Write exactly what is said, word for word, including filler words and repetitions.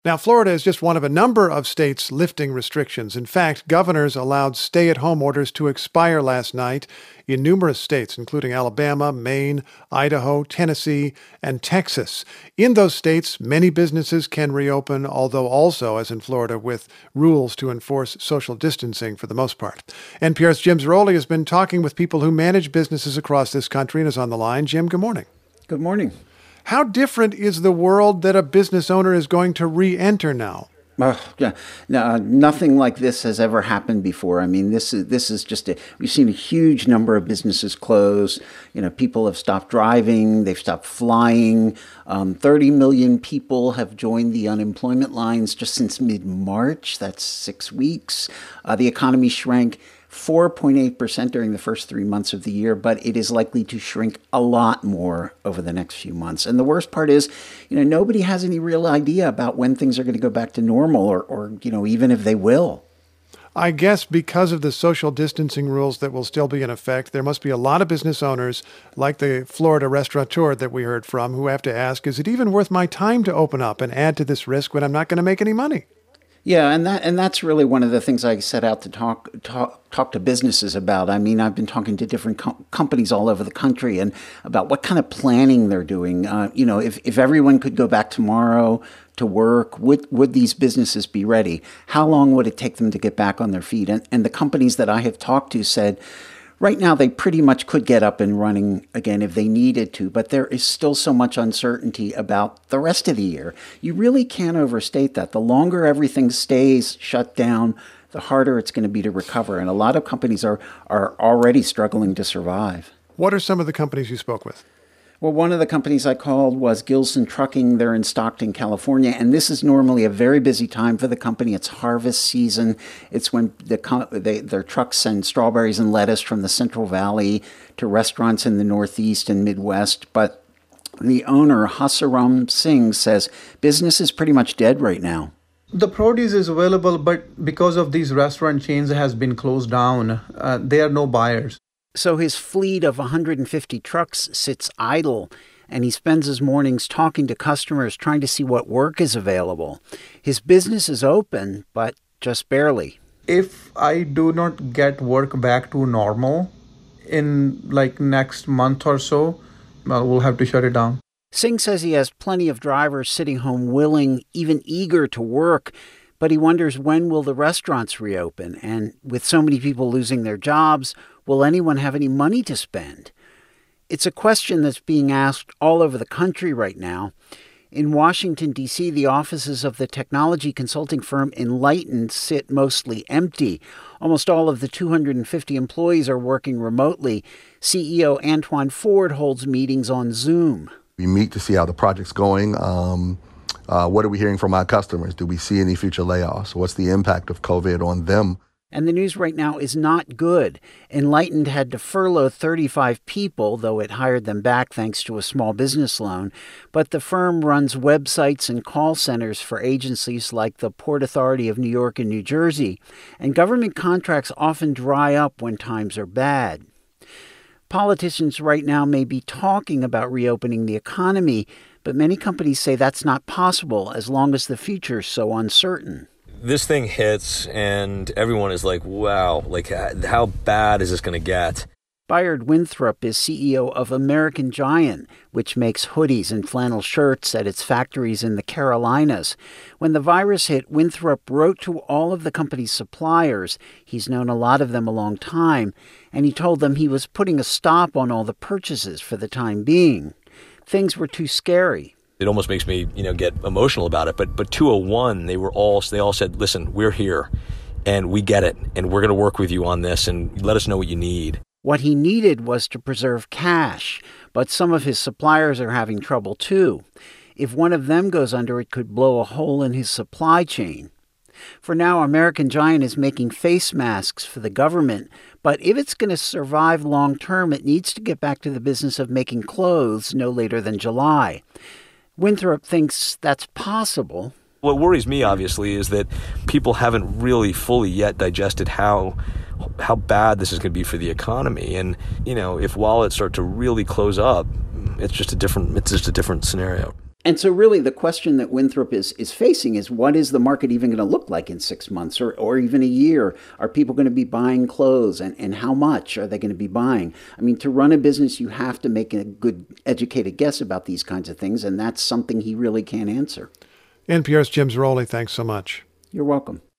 Now, Florida is just one of a number of states lifting restrictions. In fact, governors allowed stay-at-home orders to expire last night in numerous states, including Alabama, Maine, Idaho, Tennessee, and Texas. In those states, many businesses can reopen, although also, as in Florida, with rules to enforce social distancing for the most part. N P R's Jim Zarroli has been talking with people who manage businesses across this country and is on the line. Jim, good morning. Good morning. How different is the world that a business owner is going to re-enter now? Uh, yeah, no, nothing like this has ever happened before. I mean, this is this is just a, we've seen a huge number of businesses close. You know, people have stopped driving, they've stopped flying. Um, thirty million people have joined the unemployment lines just since mid-March. That's six weeks. Uh, the economy shrank four point eight percent during the first three months of the year, but it is likely to shrink a lot more over the next few months. And the worst part is, you know, nobody has any real idea about when things are going to go back to normal or, or, you know, even if they will. I guess because of the social distancing rules that will still be in effect, there must be a lot of business owners, like the Florida restaurateur that we heard from, who have to ask, is it even worth my time to open up and add to this risk when I'm not going to make any money? Yeah, and that and that's really one of the things I set out to talk talk talk to businesses about. I mean, I've been talking to different com- companies all over the country and about what kind of planning they're doing. Uh, you know, if, if everyone could go back tomorrow to work, would would these businesses be ready? How long would it take them to get back on their feet? And and the companies that I have talked to said, right now, they pretty much could get up and running again if they needed to, but there is still so much uncertainty about the rest of the year. You really can't overstate that. The longer everything stays shut down, the harder it's going to be to recover. And a lot of companies are, are already struggling to survive. What are some of the companies you spoke with? Well, one of the companies I called was Gilson Trucking. They're in Stockton, California, and this is normally a very busy time for the company. It's harvest season. It's when the they, their trucks send strawberries and lettuce from the Central Valley to restaurants in the Northeast and Midwest. But the owner, Hasaram Singh, says business is pretty much dead right now. The produce is available, but because of these restaurant chains has been closed down, uh, there are no buyers. So his fleet of one hundred fifty trucks sits idle, and he spends his mornings talking to customers, trying to see what work is available. His business is open, but just barely. If I do not get work back to normal in like next month or so, well, we'll have to shut it down. Singh says he has plenty of drivers sitting home willing, even eager to work, but he wonders when will the restaurants reopen, and with so many people losing their jobs, will anyone have any money to spend? It's a question that's being asked all over the country right now. In Washington, D C, the offices of the technology consulting firm Enlighten sit mostly empty. Almost all of the two hundred fifty employees are working remotely. C E O Antoine Ford holds meetings on Zoom. We meet to see how the project's going. Um, uh, what are we hearing from our customers? Do we see any future layoffs? What's the impact of COVID on them? And the news right now is not good. Enlightened had to furlough thirty-five people, though it hired them back thanks to a small business loan. But the firm runs websites and call centers for agencies like the Port Authority of New York and New Jersey. And government contracts often dry up when times are bad. Politicians right now may be talking about reopening the economy, but many companies say that's not possible as long as the future's so uncertain. This thing hits and everyone is like, wow, like how bad is this going to get? Bayard Winthrop is C E O of American Giant, which makes hoodies and flannel shirts at its factories in the Carolinas. When the virus hit, Winthrop wrote to all of the company's suppliers. He's known a lot of them a long time, and he told them he was putting a stop on all the purchases for the time being. Things were too scary. It almost makes me, you know, get emotional about it. But but two oh one, they were all they all said, listen, we're here and we get it and we're going to work with you on this and let us know what you need. What he needed was to preserve cash, but some of his suppliers are having trouble too. If one of them goes under, it could blow a hole in his supply chain. For now, American Giant is making face masks for the government, but if it's going to survive long term, it needs to get back to the business of making clothes no later than July. Winthrop thinks that's possible. What worries me, obviously, is that people haven't really fully yet digested how how bad this is going to be for the economy. And, you know, if wallets start to really close up, it's just a different it's just a different scenario. And so really the question that Winthrop is, is facing is, what is the market even going to look like in six months or, or even a year? Are people going to be buying clothes, and, and how much are they going to be buying? I mean, to run a business, you have to make a good educated guess about these kinds of things, and that's something he really can't answer. N P R's Jim Zarroli, thanks so much. You're welcome.